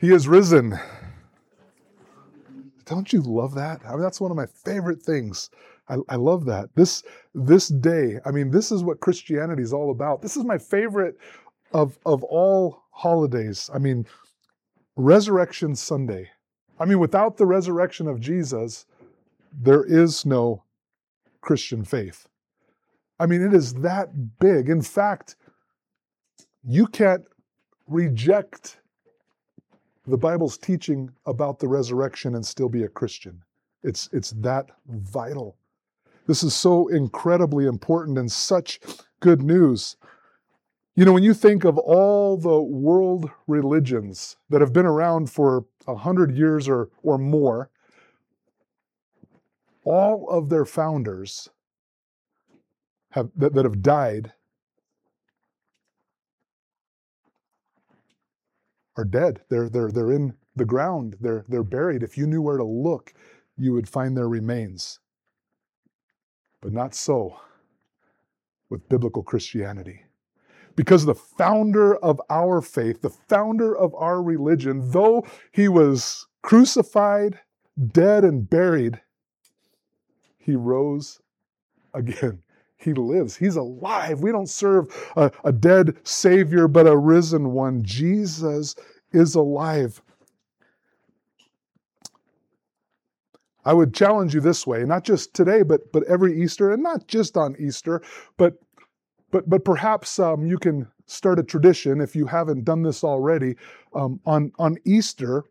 He is risen. Don't you love that? I mean, that's one of my favorite things. I love that. This day, I mean, this is what Christianity is all about. This is my favorite of all holidays. I mean, Resurrection Sunday. I mean, without the resurrection of Jesus, there is no Christian faith. I mean, it is that big. In fact, you can't reject the Bible's teaching about the resurrection and still be a Christian. It's that vital. This is so incredibly important and such good news. You know, when you think of all the world religions that have been around for 100 years or more, all of their founders that have died are dead. They're in the ground. They're buried. If you knew where to look, you would find their remains. But not so with biblical Christianity. Because the founder of our faith, the founder of our religion, though he was crucified, dead, and buried, he rose again. He lives. He's alive. We don't serve a dead Savior, but a risen one. Jesus is alive. I would challenge you this way, not just today, but every Easter, and not just on Easter, but perhaps you can start a tradition, if you haven't done this already, on Easter.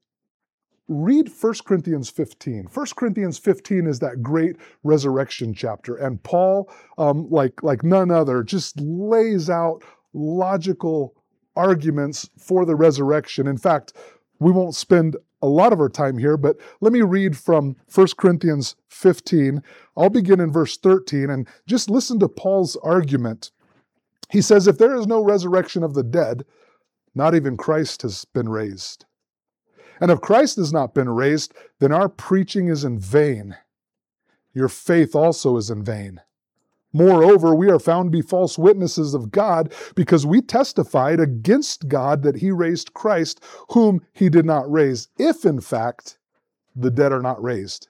Read 1 Corinthians 15. 1 Corinthians 15 is that great resurrection chapter. And Paul, like none other, just lays out logical arguments for the resurrection. In fact, we won't spend a lot of our time here, but let me read from 1 Corinthians 15. I'll begin in verse 13 and just listen to Paul's argument. He says, if there is no resurrection of the dead, not even Christ has been raised. And if Christ has not been raised, then our preaching is in vain. Your faith also is in vain. Moreover, we are found to be false witnesses of God because we testified against God that he raised Christ, whom he did not raise, if in fact the dead are not raised.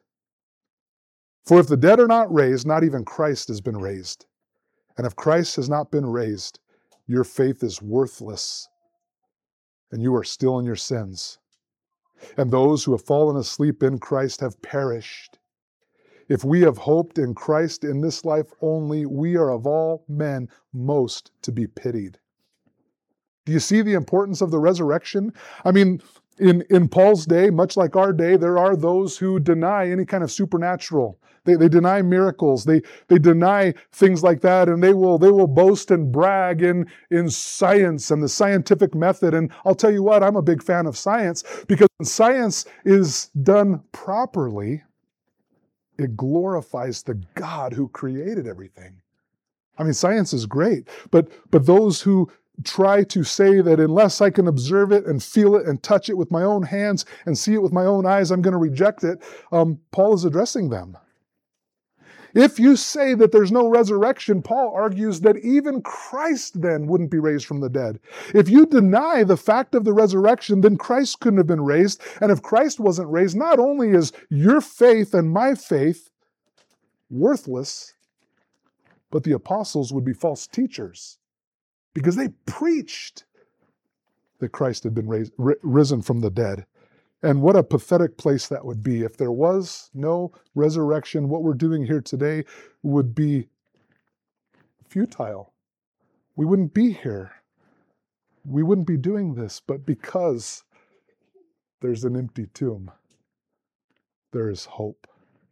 For if the dead are not raised, not even Christ has been raised. And if Christ has not been raised, your faith is worthless, and you are still in your sins. And those who have fallen asleep in Christ have perished. If we have hoped in Christ in this life only, we are of all men most to be pitied. Do you see the importance of the resurrection? I mean, in Paul's day, much like our day, there are those who deny any kind of supernatural. They deny miracles. They deny things like that, and they will boast and brag in science and the scientific method. And I'll tell you what, I'm a big fan of science, because when science is done properly, it glorifies the God who created everything. I mean, science is great, but those who try to say that unless I can observe it and feel it and touch it with my own hands and see it with my own eyes, I'm going to reject it, Paul is addressing them. If you say that there's no resurrection, Paul argues that even Christ then wouldn't be raised from the dead. If you deny the fact of the resurrection, then Christ couldn't have been raised. And if Christ wasn't raised, not only is your faith and my faith worthless, but the apostles would be false teachers, because they preached that Christ had been risen from the dead. And what a pathetic place that would be. If there was no resurrection, what we're doing here today would be futile. We wouldn't be here. We wouldn't be doing this. But because there's an empty tomb, there is hope.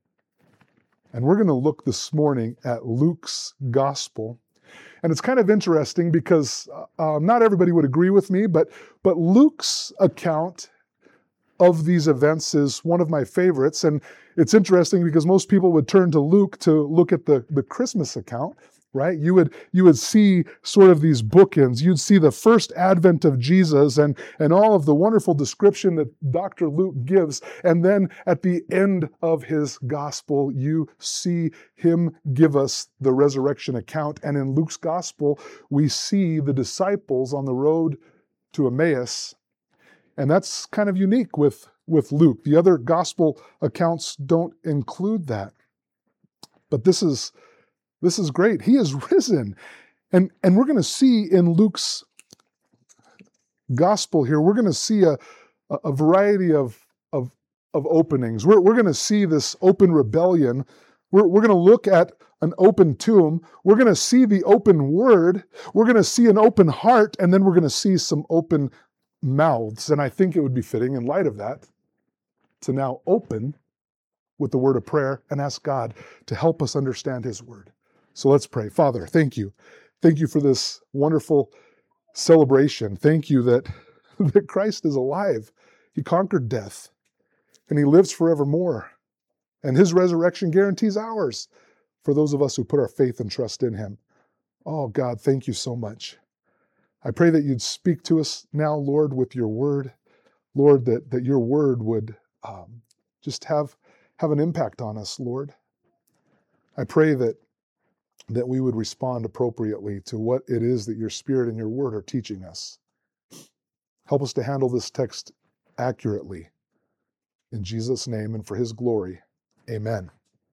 And we're going to look this morning at Luke's gospel. And it's kind of interesting because not everybody would agree with me, but Luke's account of these events is one of my favorites. And it's interesting because most people would turn to Luke to look at the Christmas account, right? You would see sort of these bookends. You'd see the first advent of Jesus and all of the wonderful description that Dr. Luke gives. And then at the end of his gospel, you see him give us the resurrection account. And in Luke's gospel, we see the disciples on the road to Emmaus. And that's kind of unique with Luke. The other gospel accounts don't include that. But this is great. He is risen. And we're going to see in Luke's gospel here, we're going to see a variety of openings. We're going to see this open rebellion. We're going to look at an open tomb. We're going to see the open word. We're going to see an open heart, and then we're going to see some open mouths. And I think it would be fitting in light of that to now open with the word of prayer and ask God to help us understand his word. So let's pray. Father, thank you. Thank you for this wonderful celebration. Thank you that Christ is alive. He conquered death, and he lives forevermore. And his resurrection guarantees ours for those of us who put our faith and trust in him. Oh, God, thank you so much. I pray that you'd speak to us now, Lord, with your word. Lord, that your word would just have an impact on us, Lord. I pray that we would respond appropriately to what it is that your Spirit and your word are teaching us. Help us to handle this text accurately. In Jesus' name and for his glory, amen.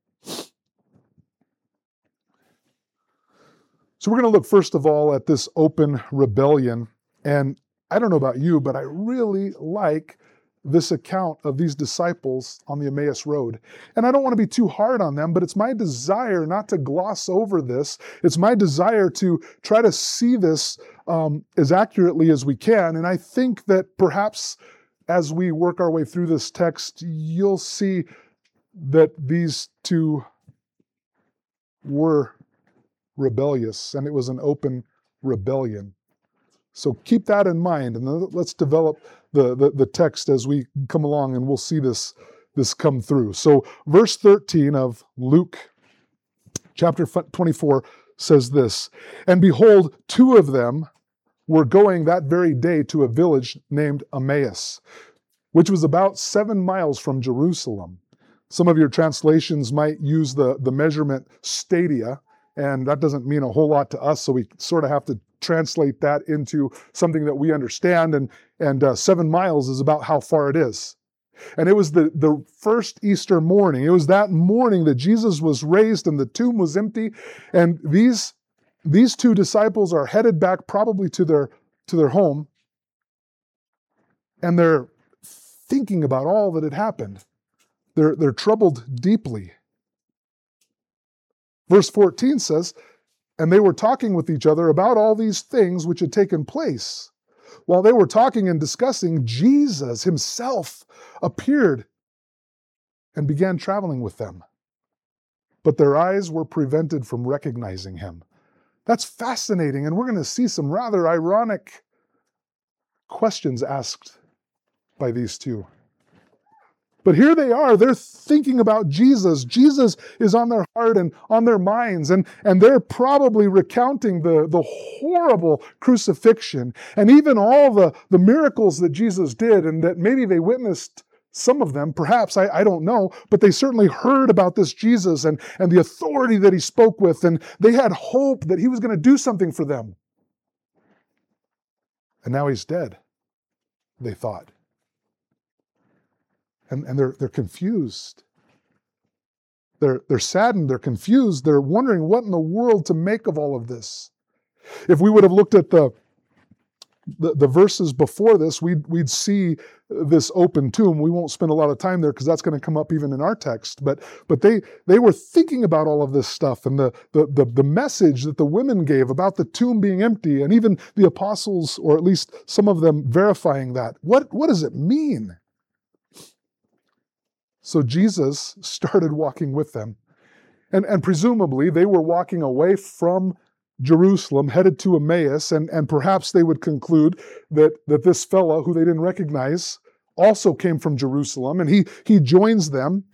So we're going to look first of all at this open rebellion. And I don't know about you, but I really like this account of these disciples on the Emmaus Road. And I don't want to be too hard on them, but it's my desire not to gloss over this. It's my desire to try to see this as accurately as we can. And I think that perhaps as we work our way through this text, you'll see that these two were rebellious, and it was an open rebellion. So keep that in mind, and let's develop the text as we come along, and we'll see this come through. So verse 13 of Luke chapter 24 says this, "And behold, two of them were going that very day to a village named Emmaus, which was about 7 miles from Jerusalem." Some of your translations might use the measurement stadia, and that doesn't mean a whole lot to us, so we sort of have to translate that into something that we understand, and 7 miles is about how far it is. And it was the first Easter morning. It was that morning that Jesus was raised and the tomb was empty, and these two disciples are headed back probably to their home, and they're thinking about all that had happened. They're troubled deeply. Verse 14 says, "And they were talking with each other about all these things which had taken place. While they were talking and discussing, Jesus himself appeared and began traveling with them. But their eyes were prevented from recognizing him." That's fascinating, and we're going to see some rather ironic questions asked by these two. But here they are, they're thinking about Jesus. Jesus is on their heart and on their minds, and they're probably recounting the horrible crucifixion and even all the miracles that Jesus did, and that maybe they witnessed some of them, perhaps, I don't know, but they certainly heard about this Jesus and the authority that he spoke with, and they had hope that he was going to do something for them. And now he's dead, they thought. And they're confused. They're saddened, they're confused, they're wondering what in the world to make of all of this. If we would have looked at the verses before this, we'd see this open tomb. We won't spend a lot of time there because that's going to come up even in our text. But they were thinking about all of this stuff, and the message that the women gave about the tomb being empty, and even the apostles, or at least some of them, verifying that. What does it mean? So Jesus started walking with them. And presumably they were walking away from Jerusalem, headed to Emmaus, and perhaps they would conclude that this fellow, who they didn't recognize, also came from Jerusalem, and he joins them.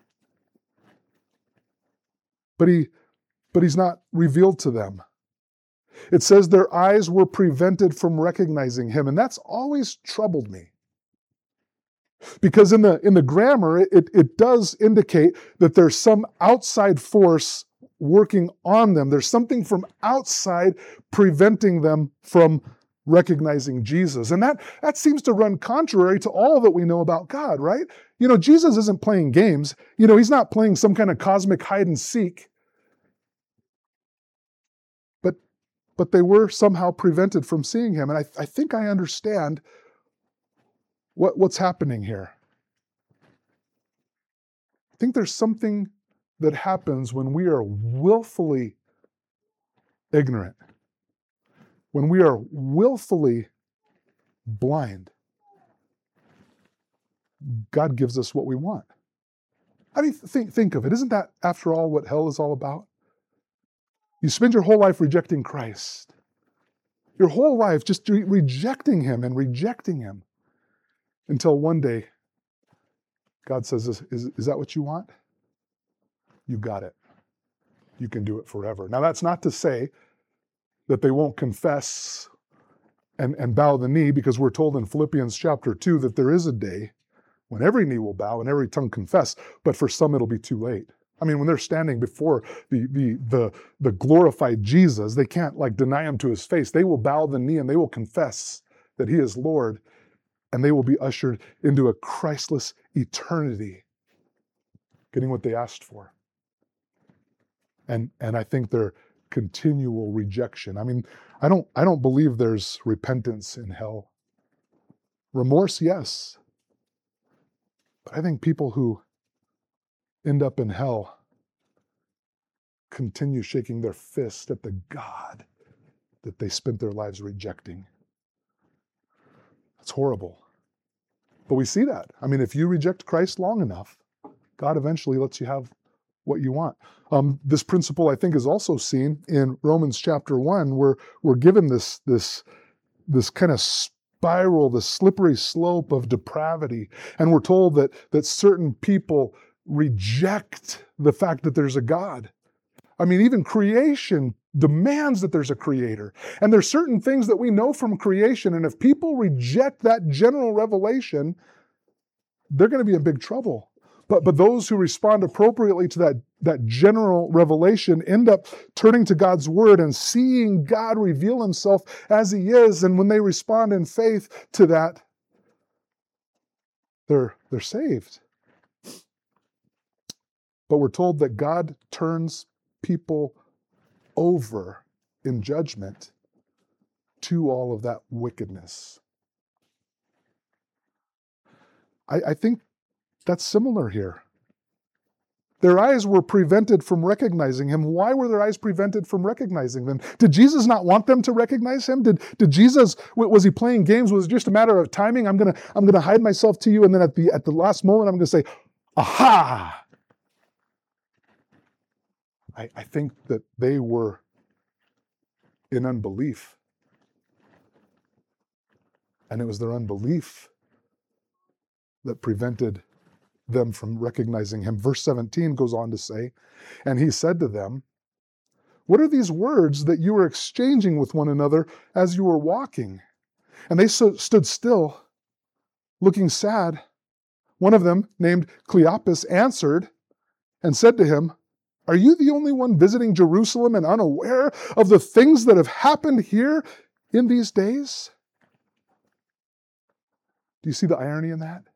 But he's not revealed to them. It says their eyes were prevented from recognizing him, and that's always troubled me. Because in the grammar, it does indicate that there's some outside force working on them. There's something from outside preventing them from recognizing Jesus. And that seems to run contrary to all that we know about God, right? Jesus isn't playing games. He's not playing some kind of cosmic hide and seek. But they were somehow prevented from seeing him. And I think I understand what's happening here. I think there's something that happens when we are willfully ignorant, when we are willfully blind. God gives us what we want. I mean, think of it. Isn't that, after all, what hell is all about? You spend your whole life rejecting Christ. Your whole life just rejecting him and rejecting him until one day God says, is that what you want? You got it. You can do it forever. Now, that's not to say that they won't confess and bow the knee, because we're told in Philippians chapter 2 that there is a day when every knee will bow and every tongue confess, but for some it'll be too late. I mean, when they're standing before the glorified Jesus, they can't deny him to his face. They will bow the knee and they will confess that he is Lord, and they will be ushered into a Christless eternity, getting what they asked for. And I think their continual rejection. I mean, I don't believe there's repentance in hell. Remorse, yes. But I think people who end up in hell continue shaking their fist at the God that they spent their lives rejecting. It's horrible. But we see that. I mean, if you reject Christ long enough, God eventually lets you have what you want. This principle, I think, is also seen in Romans chapter 1, where we're given this kind of spiral, the slippery slope of depravity. And we're told that certain people reject the fact that there's a God. I mean, even creation demands that there's a creator. And there's certain things that we know from creation, and if people reject that general revelation, they're going to be in big trouble. But those who respond appropriately to that general revelation end up turning to God's word and seeing God reveal himself as he is. And when they respond in faith to that, they're saved. But we're told that God turns people over in judgment to all of that wickedness. I think that's similar here. Their eyes were prevented from recognizing him. Why were their eyes prevented from recognizing them? Did Jesus not want them to recognize him? Did Jesus, was he playing games? Was it just a matter of timing? I'm gonna hide myself to you, and then at the last moment I'm gonna say, aha! I think that they were in unbelief. And it was their unbelief that prevented them from recognizing him. Verse 17 goes on to say, and he said to them, what are these words that you were exchanging with one another as you were walking? And they stood still, looking sad. One of them, named Cleopas, answered and said to him, are you the only one visiting Jerusalem and unaware of the things that have happened here in these days? Do you see the irony in that?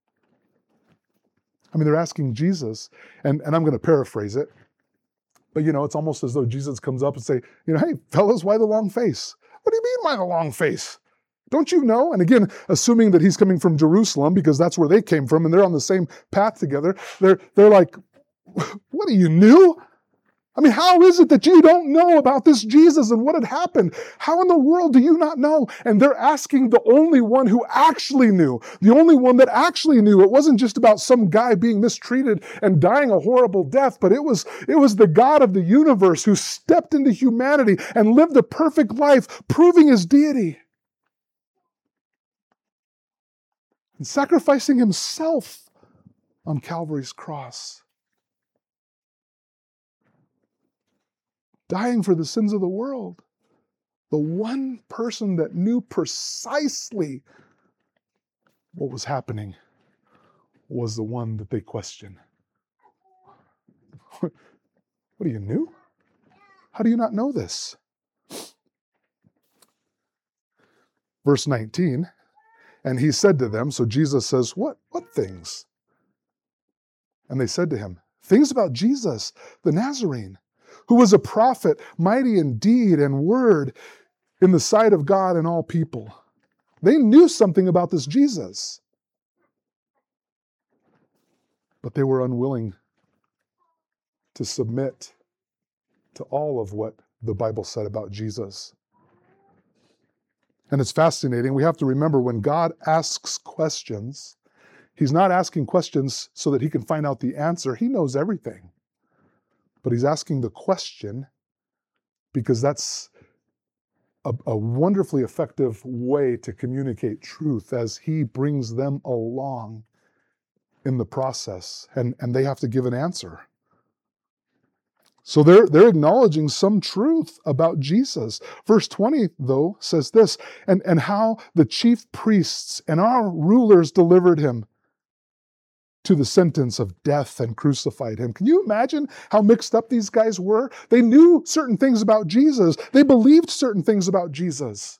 I mean, they're asking Jesus, and I'm going to paraphrase it, but it's almost as though Jesus comes up and say, hey, fellas, why the long face? What do you mean, why the long face? Don't you know? And again, assuming that he's coming from Jerusalem, because that's where they came from, and they're on the same path together, they're like, what, are you new? I mean, how is it that you don't know about this Jesus and what had happened? How in the world do you not know? And they're asking the only one who actually knew, the only one that actually knew. It wasn't just about some guy being mistreated and dying a horrible death, but it was the God of the universe who stepped into humanity and lived a perfect life, proving his deity and sacrificing himself on Calvary's cross, dying for the sins of the world. The one person that knew precisely what was happening was the one that they questioned. What are you, new? How do you not know this? Verse 19, and he said to them, so Jesus says, what things? And they said to him, things about Jesus, the Nazarene, who was a prophet, mighty in deed and word in the sight of God and all people. They knew something about this Jesus, but they were unwilling to submit to all of what the Bible said about Jesus. And it's fascinating. We have to remember when God asks questions, he's not asking questions so that he can find out the answer. He knows everything. But he's asking the question because that's a wonderfully effective way to communicate truth as he brings them along in the process. And they have to give an answer. So they're acknowledging some truth about Jesus. Verse 20, though, says this, and how the chief priests and our rulers delivered him to the sentence of death and crucified him. Can you imagine how mixed up these guys were? They knew certain things about Jesus. They believed certain things about Jesus.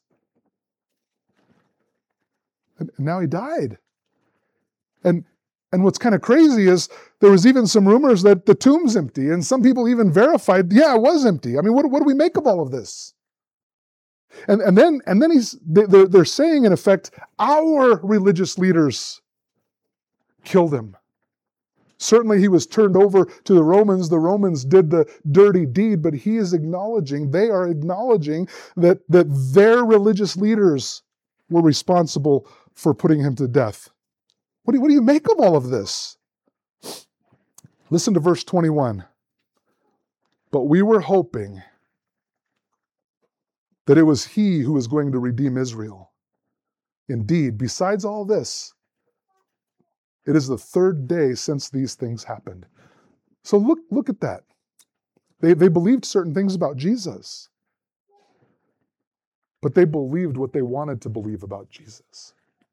And now he died. And what's kind of crazy is there was even some rumors that the tomb's empty, and some people even verified, yeah, it was empty. I mean, what do we make of all of this? And then they're saying, in effect, our religious leaders killed him. Certainly he was turned over to the Romans. The Romans did the dirty deed, but they are acknowledging that their religious leaders were responsible for putting him to death. What do you make of all of this? Listen to verse 21. But we were hoping that it was he who was going to redeem Israel. Indeed, besides all this, it is the third day since these things happened. So look at that. They believed certain things about Jesus, but they believed what they wanted to believe about Jesus.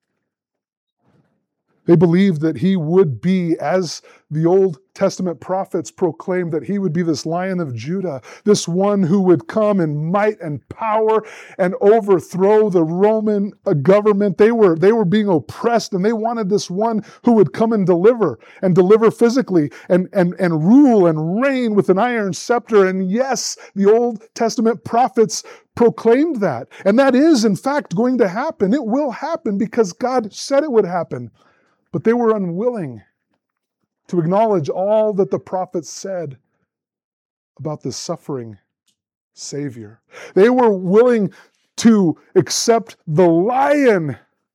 They believed that he would be, as the Old Testament prophets proclaimed, that he would be this Lion of Judah, this one who would come in might and power and overthrow the Roman government. They were being oppressed, and they wanted this one who would come and deliver physically and rule and reign with an iron scepter. And yes, the Old Testament prophets proclaimed that. And that is, in fact, going to happen. It will happen because God said it would happen. But they were unwilling to acknowledge all that the prophets said about the suffering Savior. They were willing to accept the lion,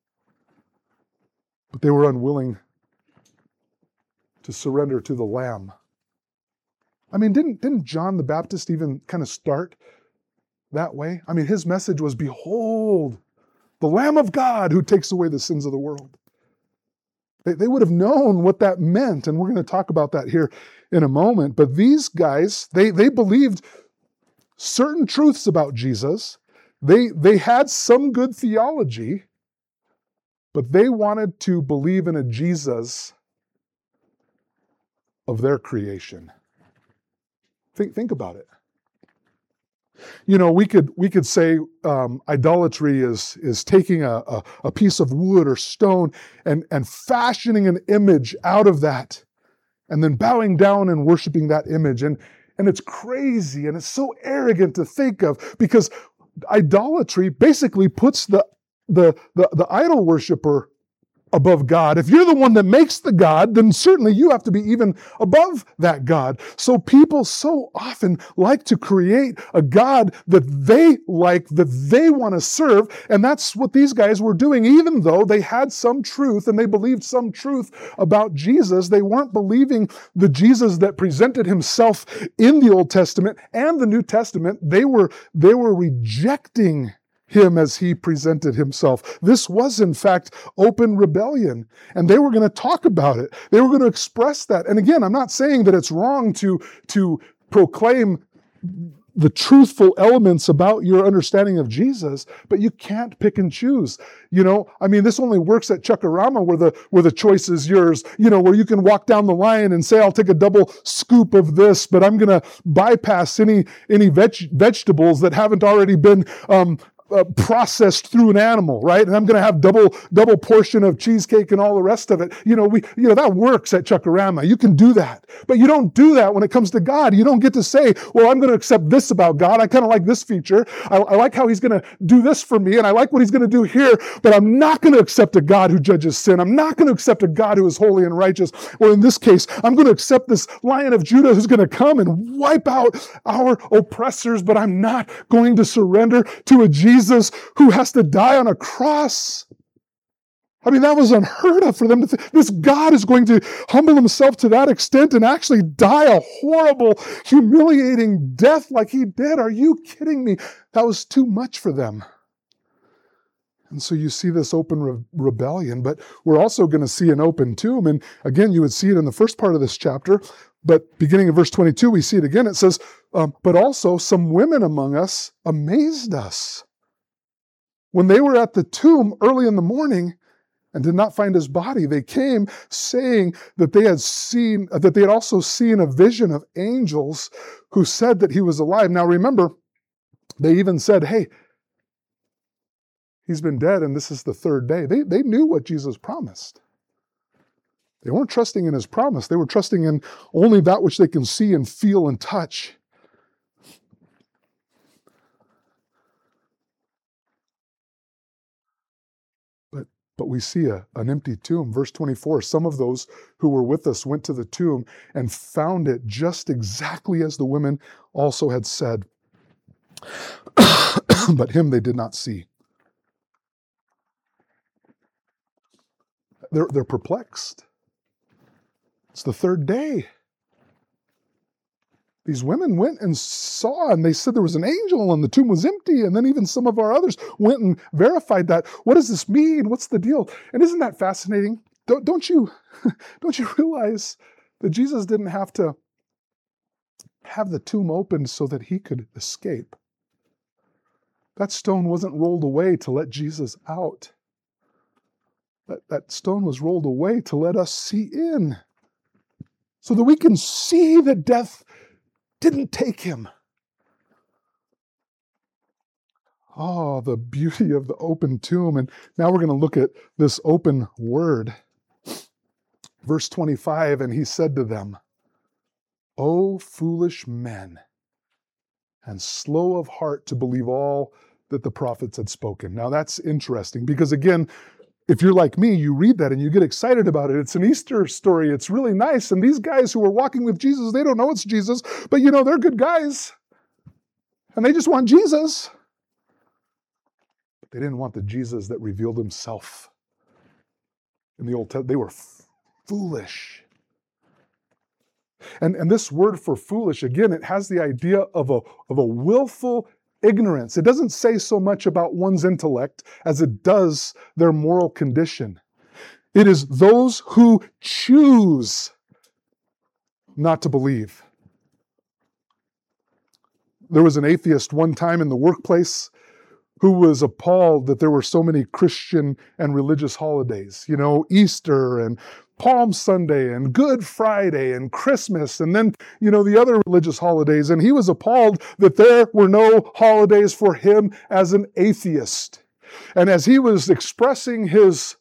but they were unwilling to surrender to the lamb. I mean, didn't John the Baptist even kind of start that way? I mean, his message was, behold, the Lamb of God who takes away the sins of the world. They would have known what that meant, and we're going to talk about that here in a moment. But these guys, they believed certain truths about Jesus. They had some good theology, but they wanted to believe in a Jesus of their creation. Think about it. You know, we could say idolatry is taking a piece of wood or stone and fashioning an image out of that, and then bowing down and worshiping that image. And it's crazy, and it's so arrogant to think of, because idolatry basically puts the idol worshiper above God. If you're the one that makes the God, then certainly you have to be even above that God. So people so often like to create a God that they like, that they want to serve, and that's what these guys were doing. Even though they had some truth and they believed some truth about Jesus, they weren't believing the Jesus that presented himself in the Old Testament and the New Testament. They were rejecting him as he presented himself. This was, in fact, open rebellion, and they were going to talk about it. They were going to express that. And again, I'm not saying that it's wrong to proclaim the truthful elements about your understanding of Jesus, but you can't pick and choose. You know, I mean, this only works at Chuck-A-Rama where the choice is yours, you know, where you can walk down the line and say, I'll take a double scoop of this, but I'm going to bypass any vegetables that haven't already been processed through an animal, right? And I'm going to have double portion of cheesecake and all the rest of it. That works at Chuckarama. You can do that. But you don't do that when it comes to God. You don't get to say, well, I'm going to accept this about God. I kind of like this feature. I like how he's going to do this for me, and I like what he's going to do here, but I'm not going to accept a God who judges sin. I'm not going to accept a God who is holy and righteous. Or in this case, I'm going to accept this Lion of Judah who's going to come and wipe out our oppressors, but I'm not going to surrender to a Jesus who has to die on a cross. I mean, that was unheard of for them to think. This God is going to humble himself to that extent and actually die a horrible, humiliating death like he did. Are you kidding me? That was too much for them. And so you see this open rebellion, but we're also going to see an open tomb. And again, you would see it in the first part of this chapter, but beginning in verse 22, we see it again. It says, but also some women among us amazed us. When they were at the tomb early in the morning and did not find his body, they came saying that they had also seen a vision of angels who said that he was alive. Now remember, they even said, hey, he's been dead and this is the third day. They knew what Jesus promised. They weren't trusting in his promise. They were trusting in only that which they can see and feel and touch. But we see an empty tomb. Verse 24, some of those who were with us went to the tomb and found it just exactly as the women also had said. But him they did not see. They're perplexed. It's the third day. These women went and saw, and they said there was an angel and the tomb was empty. And then even some of our others went and verified that. What does this mean? What's the deal? And isn't that fascinating? Don't you realize that Jesus didn't have to have the tomb opened so that he could escape? That stone wasn't rolled away to let Jesus out. That stone was rolled away to let us see in, so that we can see that death didn't take him. Oh, the beauty of the open tomb. And now we're going to look at this open word. Verse 25, and he said to them, O foolish men, and slow of heart to believe all that the prophets had spoken. Now that's interesting because again, if you're like me, you read that and you get excited about it. It's an Easter story. It's really nice. And these guys who are walking with Jesus, they don't know it's Jesus, but they're good guys. And they just want Jesus. But they didn't want the Jesus that revealed himself in the Old Testament. They were foolish. And this word for foolish, again, it has the idea of a willful ignorance. It doesn't say so much about one's intellect as it does their moral condition. It is those who choose not to believe. There was an atheist one time in the workplace who was appalled that there were so many Christian and religious holidays. Easter and Palm Sunday and Good Friday and Christmas and then, the other religious holidays. And he was appalled that there were no holidays for him as an atheist. And as he was expressing his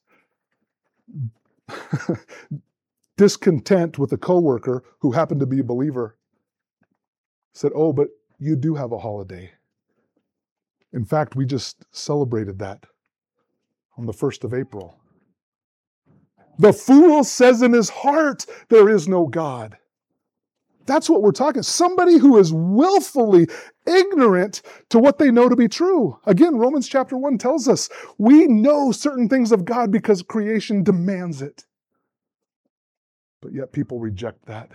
discontent with a coworker who happened to be a believer, said, oh, but you do have a holiday. In fact, we just celebrated that on the 1st of April. The fool says in his heart, there is no God. That's what we're talking. Somebody who is willfully ignorant to what they know to be true. Again, Romans chapter 1 tells us we know certain things of God because creation demands it. But yet people reject that.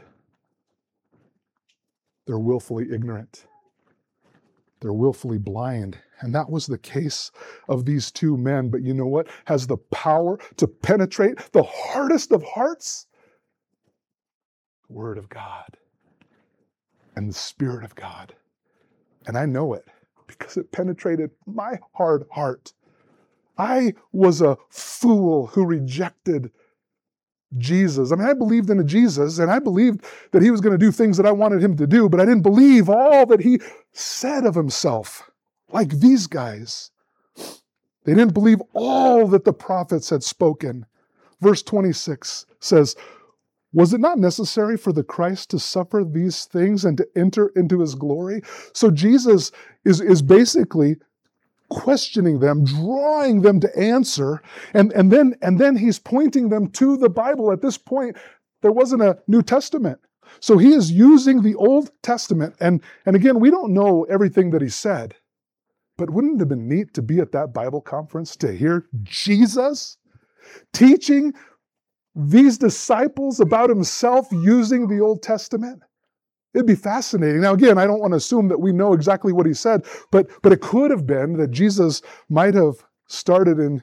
They're willfully ignorant. They're willfully blind. And that was the case of these two men. But you know what has the power to penetrate the hardest of hearts? The Word of God and the Spirit of God. And I know it because it penetrated my hard heart. I was a fool who rejected Jesus. I believed in a Jesus, and I believed that he was going to do things that I wanted him to do, but I didn't believe all that he said of himself, like these guys. They didn't believe all that the prophets had spoken. Verse 26 says, was it not necessary for the Christ to suffer these things and to enter into his glory? So Jesus is basically questioning them, drawing them to answer, and then he's pointing them to the Bible. At this point, there wasn't a New Testament. So he is using the Old Testament, and again, we don't know everything that he said, but wouldn't it have been neat to be at that Bible conference to hear Jesus teaching these disciples about himself using the Old Testament? It'd be fascinating. Now, again, I don't want to assume that we know exactly what he said, but it could have been that Jesus might have started in...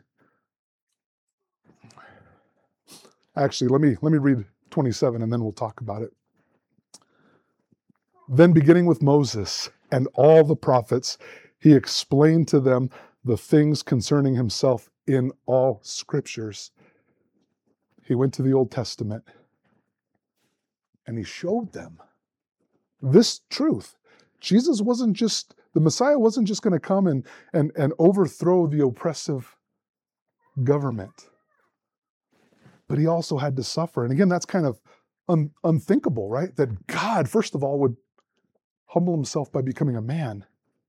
Actually, let me read 27 and then we'll talk about it. Then beginning with Moses and all the prophets, he explained to them the things concerning himself in all scriptures. He went to the Old Testament and he showed them this truth. Jesus wasn't just, the Messiah wasn't just going to come and overthrow the oppressive government, but he also had to suffer. And again, that's kind of unthinkable, right? That God, first of all, would humble himself by becoming a man.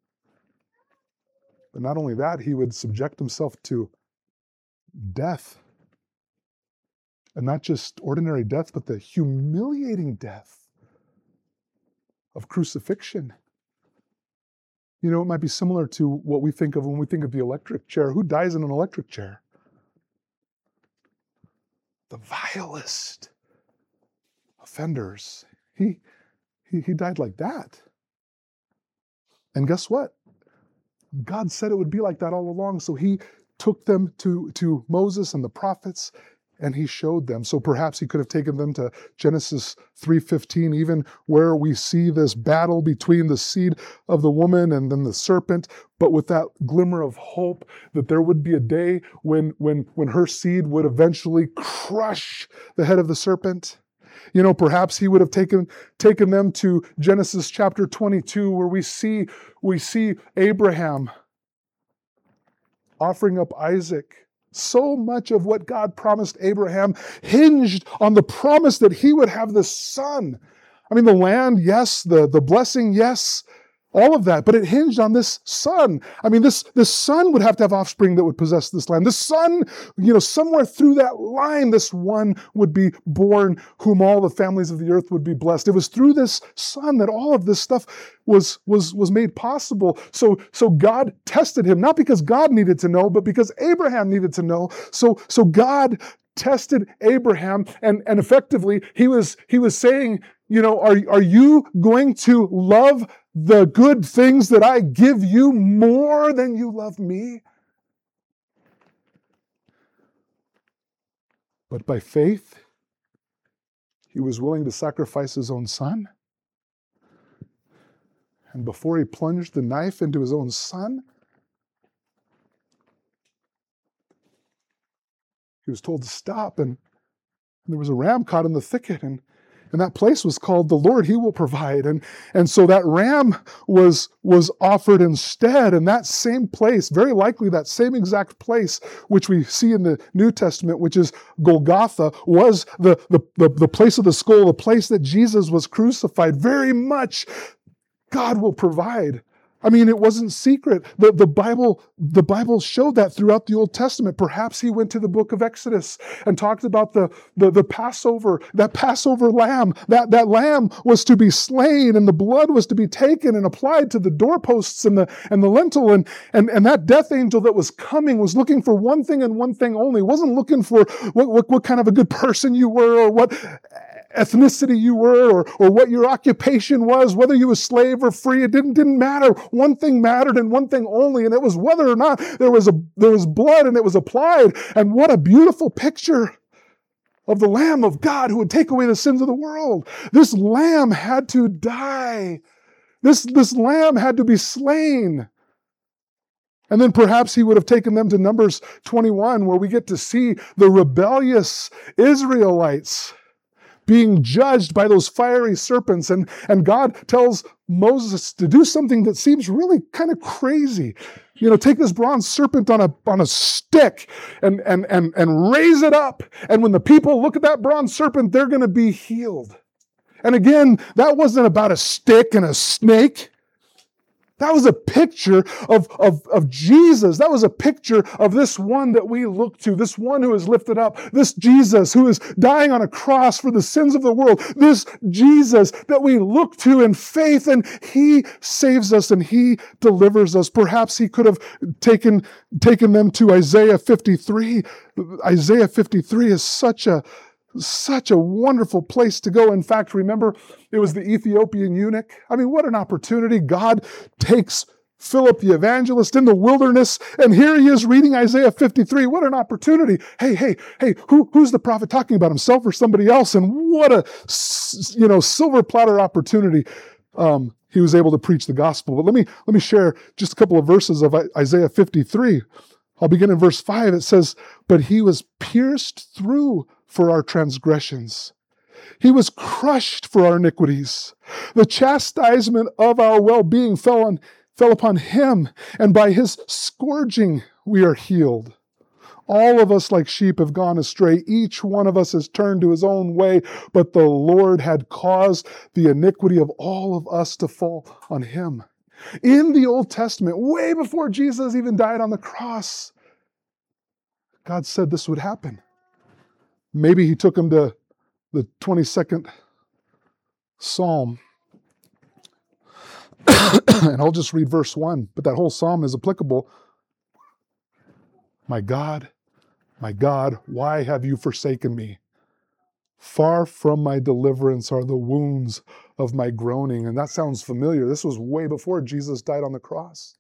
But not only that, he would subject himself to death. And not just ordinary death, but the humiliating death of crucifixion. You know, it might be similar to what we think of when we think of the electric chair. Who dies in an electric chair? The vilest offenders. He died like that. And guess what? God said it would be like that all along. So he took them to Moses and the prophets, and he showed them. So perhaps he could have taken them to Genesis 3:15, even where we see this battle between the seed of the woman and then the serpent, but with that glimmer of hope that there would be a day when her seed would eventually crush the head of the serpent. You know, perhaps he would have taken them to Genesis chapter 22, where we see Abraham offering up Isaac. So much of what God promised Abraham hinged on the promise that he would have this son. I mean, the land, yes, the blessing, yes, all of that, but it hinged on this son. I mean, this son would have to have offspring that would possess this land. This son, you know, somewhere through that line, this one would be born, whom all the families of the earth would be blessed. It was through this son that all of this stuff was made possible. So God tested him, not because God needed to know, but because Abraham needed to know. So God tested Abraham, and effectively he was saying, you know, are you going to love the good things that I give you more than you love me? But by faith, he was willing to sacrifice his own son. And before he plunged the knife into his own son, he was told to stop, and there was a ram caught in the thicket, and that place was called The Lord He Will Provide. And so that ram was offered instead. And that same place, very likely that same exact place, which we see in the New Testament, which is Golgotha, was the place of the skull, the place that Jesus was crucified. Very much God will provide. I mean, it wasn't secret. The Bible showed that throughout the Old Testament. Perhaps he went to the book of Exodus and talked about the Passover, that Passover lamb. That lamb was to be slain, and the blood was to be taken and applied to the doorposts and the lintel. And that death angel that was coming was looking for one thing and one thing only. It wasn't looking for what kind of a good person you were, or what ethnicity you were, or what your occupation was, whether you were slave or free. It didn't matter. One thing mattered, and one thing only, and it was whether or not there was blood and it was applied. And what a beautiful picture of the Lamb of God who would take away the sins of the world. This lamb had to die. This lamb had to be slain. And then perhaps he would have taken them to Numbers 21, where we get to see the rebellious Israelites being judged by those fiery serpents. And God tells Moses to do something that seems really kind of crazy. Take this bronze serpent on a stick and raise it up. And when the people look at that bronze serpent, they're going to be healed. And again, that wasn't about a stick and a snake. That was a picture of Jesus. That was a picture of this one that we look to, this one who is lifted up, this Jesus who is dying on a cross for the sins of the world, this Jesus that we look to in faith, and he saves us and he delivers us. Perhaps he could have taken them to Isaiah 53. Isaiah 53 is such a wonderful place to go. In fact, remember, it was the Ethiopian eunuch. I mean, what an opportunity. God takes Philip the evangelist in the wilderness, and here he is reading Isaiah 53. What an opportunity. Hey, who's the prophet talking about, himself or somebody else? And what a, silver platter opportunity. He was able to preach the gospel. But let me share just a couple of verses of Isaiah 53. I'll begin in verse 5. It says, "But he was pierced through for our transgressions. He was crushed for our iniquities. The chastisement of our well-being fell upon him, and by his scourging we are healed. All of us like sheep have gone astray. Each one of us has turned to his own way, but the Lord had caused the iniquity of all of us to fall on him." In the Old Testament, way before Jesus even died on the cross, God said this would happen. Maybe he took him to the 22nd Psalm. And I'll just read verse 1, but that whole psalm is applicable. My God, why have you forsaken me? Far from my deliverance are the wounds of my groaning. And that sounds familiar. This was way before Jesus died on the cross.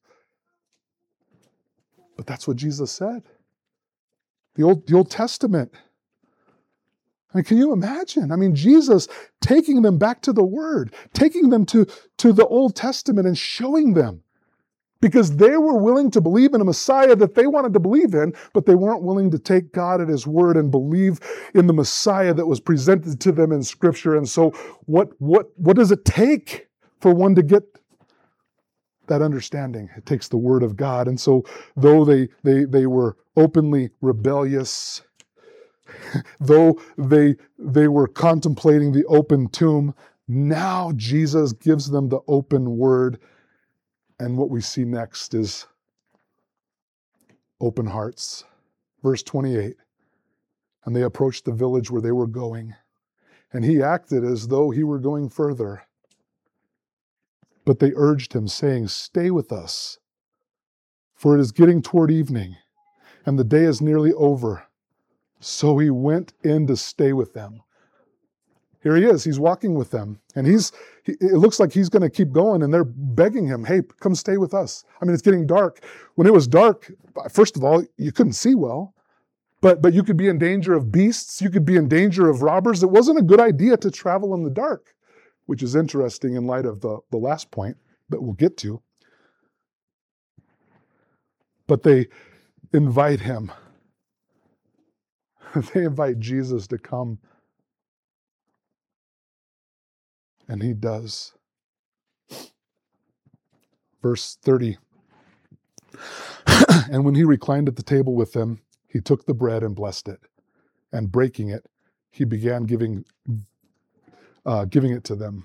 But that's what Jesus said. The Old Testament. I mean, can you imagine? I mean, Jesus taking them back to the Word, taking them to the Old Testament and showing them. Because they were willing to believe in a Messiah that they wanted to believe in, but they weren't willing to take God at his word and believe in the Messiah that was presented to them in Scripture. And so what does it take for one to get that understanding? It takes the word of God. And so though they were openly rebellious, though they were contemplating the open tomb, now Jesus gives them the open word. And what we see next is open hearts. Verse 28, "And they approached the village where they were going, and he acted as though he were going further. But they urged him, saying, 'Stay with us, for it is getting toward evening, and the day is nearly over.' So he went in to stay with them." Here he is, he's walking with them, and it looks like he's going to keep going, and they're begging him, "Hey, come stay with us." I mean, it's getting dark. When it was dark, first of all, you couldn't see well, but you could be in danger of beasts, you could be in danger of robbers. It wasn't a good idea to travel in the dark, which is interesting in light of the last point that we'll get to. But they invite him. They invite Jesus to come. And he does. Verse 30. "And when he reclined at the table with them, he took the bread and blessed it. And breaking it, he began giving it to them.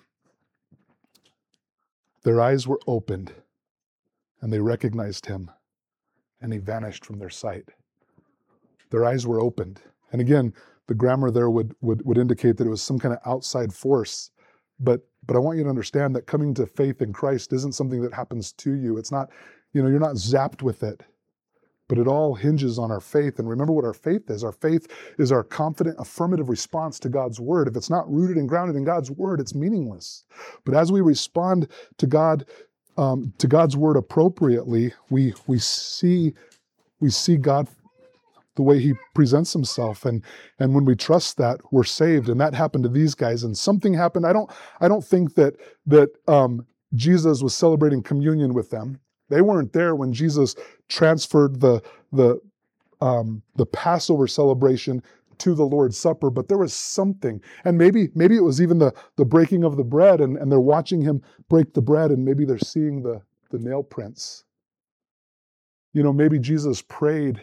Their eyes were opened, and they recognized him, and he vanished from their sight." Their eyes were opened. And again, the grammar there would indicate that it was some kind of outside force. But I want you to understand that coming to faith in Christ isn't something that happens to you. It's not, you're not zapped with it. But it all hinges on our faith. And remember what our faith is. Our faith is our confident, affirmative response to God's word. If it's not rooted and grounded in God's word, it's meaningless. But as we respond to God's word appropriately, we see God the way he presents himself. And when we trust that, we're saved. And that happened to these guys. And something happened. I don't think that Jesus was celebrating communion with them. They weren't there when Jesus transferred the Passover celebration to the Lord's Supper, but there was something. And maybe it was even the breaking of the bread, and they're watching him break the bread, and maybe they're seeing the nail prints. Maybe Jesus prayed.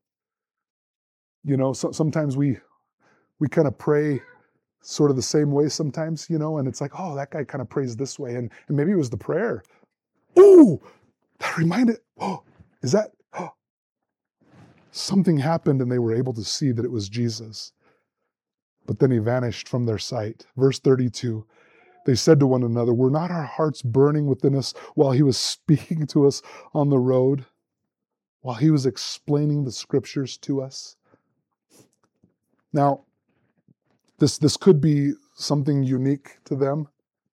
Sometimes we kind of pray sort of the same way sometimes, and it's like, oh, that guy kind of prays this way. And maybe it was the prayer. Ooh, that reminded, is that, something happened and they were able to see that it was Jesus. But then he vanished from their sight. Verse 32, they said to one another, were not our hearts burning within us while he was speaking to us on the road, while he was explaining the scriptures to us? Now, this could be something unique to them.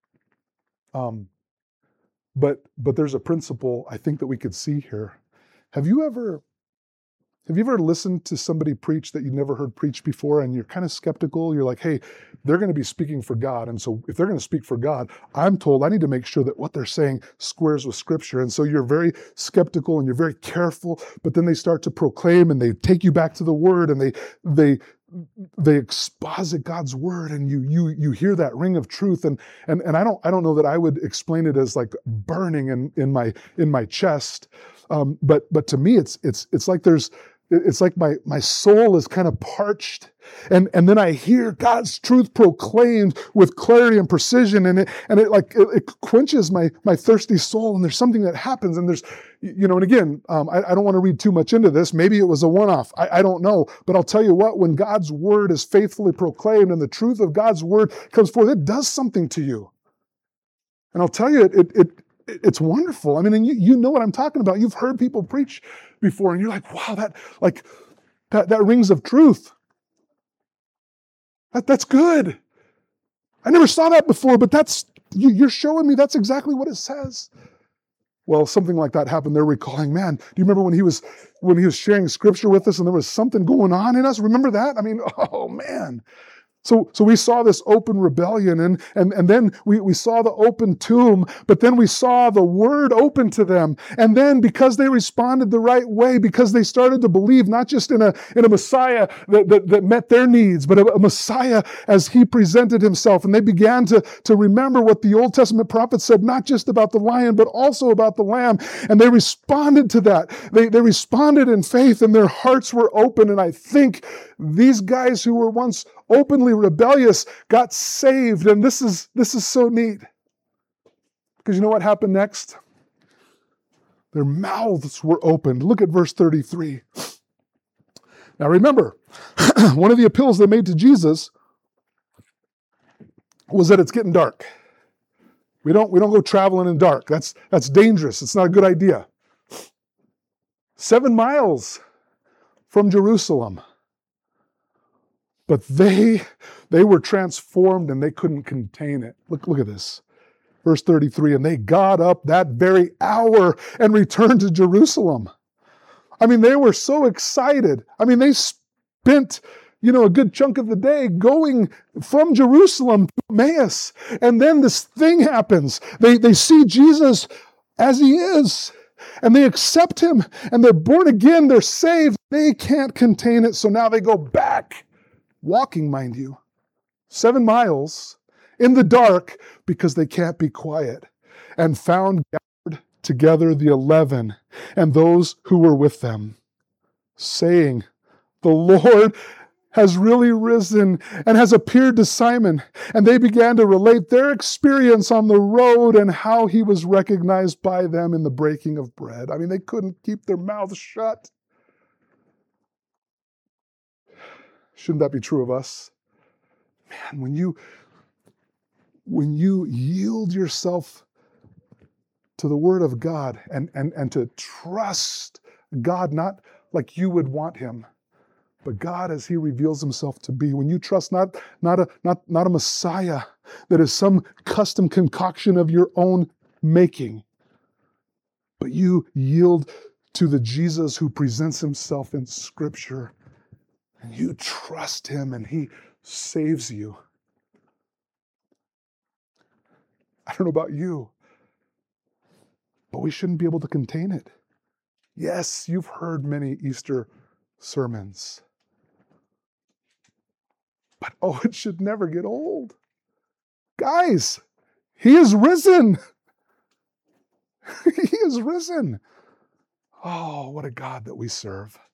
But there's a principle I think that we could see here. Have you ever listened to somebody preach that you never heard preach before, and you're kind of skeptical? You're like, hey, they're going to be speaking for God. And so if they're going to speak for God, I'm told I need to make sure that what they're saying squares with Scripture. And so you're very skeptical and you're very careful, but then they start to proclaim and they take you back to the Word, and they exposit God's Word, and you hear that ring of truth. And I don't know that I would explain it as like burning in my chest. But to me, it's like it's like my soul is kind of parched, and then I hear God's truth proclaimed with clarity and precision, and it quenches my thirsty soul. And there's something that happens, and there's, and again, I don't want to read too much into this. Maybe it was a one-off. I don't know, but I'll tell you what: when God's word is faithfully proclaimed and the truth of God's word comes forth, it does something to you. And I'll tell you, it's wonderful. I mean, and you know what I'm talking about. You've heard people preach before, and you're like, wow, that rings of truth. That's good. I never saw that before, but you're showing me that's exactly what it says. Well, something like that happened. They're recalling, man, do you remember when he was sharing Scripture with us and there was something going on in us? Remember that? I mean, oh man. So we saw this open rebellion, and then we saw the open tomb, but then we saw the word open to them. And then because they responded the right way, because they started to believe not just in a Messiah that met their needs, but a Messiah as he presented himself. And they began to remember what the Old Testament prophets said, not just about the lion, but also about the lamb. And they responded to that. They responded in faith, and their hearts were open. And I think these guys who were once openly rebellious got saved, and this is so neat. Because you know what happened next? Their mouths were opened. Look at verse 33. Now remember, one of the appeals they made to Jesus was that it's getting dark. We don't go traveling in dark. That's dangerous. It's not a good idea. 7 miles from Jerusalem. But they were transformed and they couldn't contain it. Look at this. Verse 33, and they got up that very hour and returned to Jerusalem. I mean, they were so excited. I mean, they spent, a good chunk of the day going from Jerusalem to Emmaus. And then this thing happens. They see Jesus as he is. And they accept him. And they're born again. They're saved. They can't contain it. So now they go back. Walking, mind you, 7 miles in the dark because they can't be quiet, and found gathered together the 11 and those who were with them, saying, the Lord has really risen and has appeared to Simon. And they began to relate their experience on the road and how he was recognized by them in the breaking of bread. I mean, they couldn't keep their mouths shut. Shouldn't that be true of us? Man, when you yield yourself to the Word of God and to trust God, not like you would want him, but God as he reveals himself to be, when you trust not a Messiah that is some custom concoction of your own making, but you yield to the Jesus who presents himself in Scripture, and you trust him and he saves you. I don't know about you, but we shouldn't be able to contain it. Yes, you've heard many Easter sermons. But oh, it should never get old. Guys, he is risen. He is risen. Oh, what a God that we serve.